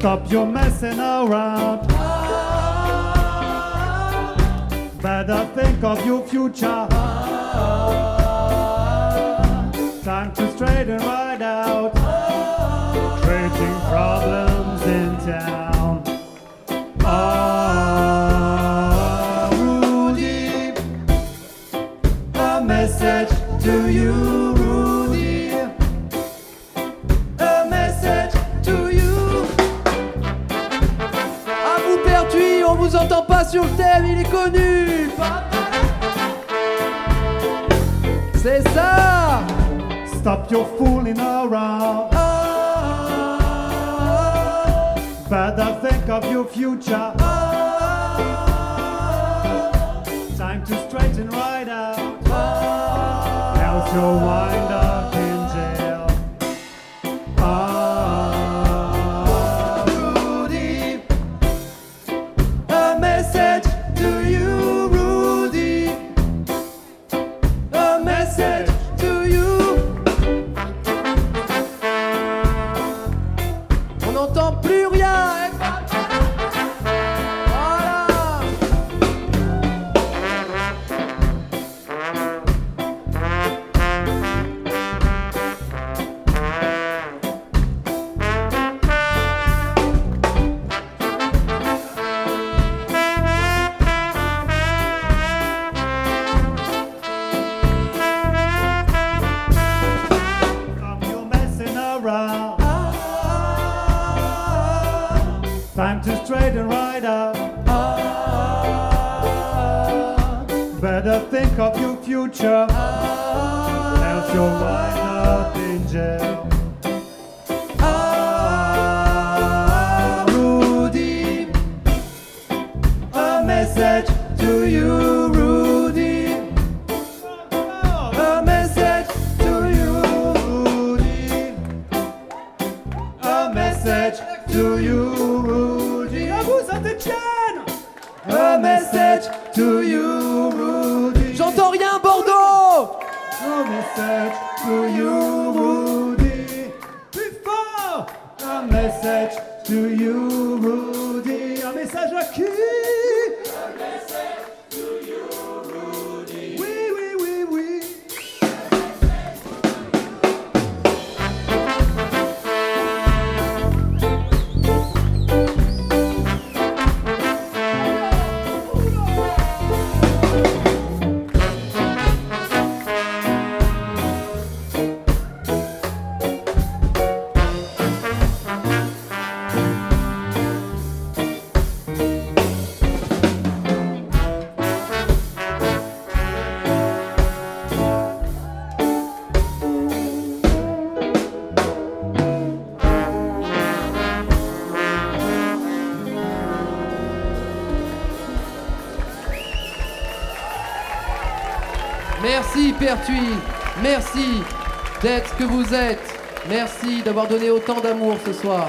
Stop your messing around. Better think of your future. Time to straighten right out. Creating problems in town. Rudy, a message to you, Rudy. A message to you. À vous Pertuis, on vous entend pas sur le thème, il est connu. C'est ça. Stop your fooling around. Better think of your future. Time to straighten right out. Else you'll wind up in jail. Rudy, a message to you, Rudy. A message to you. On n'entend plus rien. Time to straighten right out. Better think of your future. Else you'll wind up in jail. Rudy, a message to you, Rudy. A message to you, Rudy. A message to you, Rudy. À vous, Saint-Étienne. A message to you, Rudy. J'entends rien, Bordeaux. A message to you, Rudy. Plus fort. A message to you, Rudy. Un message à qui? A message to you, Rudy. Oui, oui, oui, oui. Merci Pertuis, merci d'être ce que vous êtes, merci d'avoir donné autant d'amour ce soir.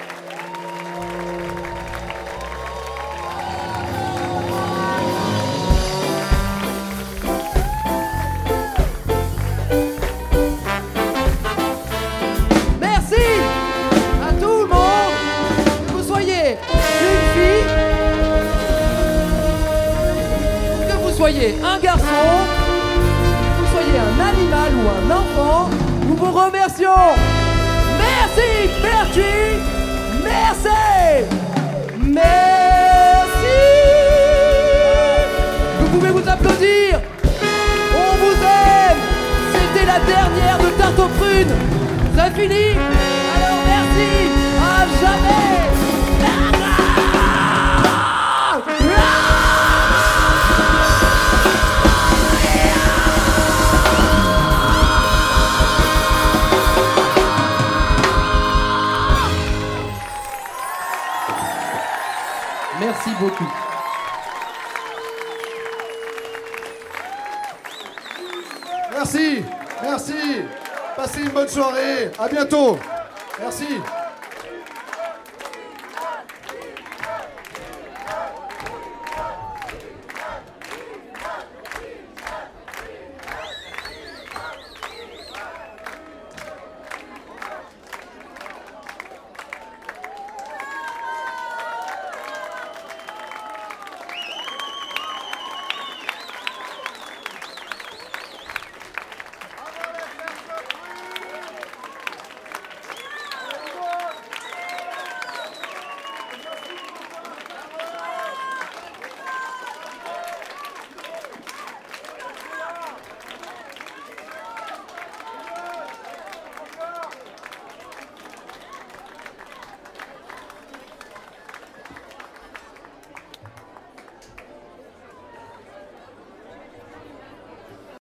Merci à tout le monde, que vous soyez une fille, que vous soyez un garçon, soyez un animal ou un enfant, nous vous remercions. Merci Pertuis, merci, merci. Vous pouvez vous applaudir. On vous aime. C'était la dernière de Tarte aux prunes. C'est fini. Alors merci. À jamais. Merci beaucoup. Merci, merci. Passez une bonne soirée. À bientôt. Merci.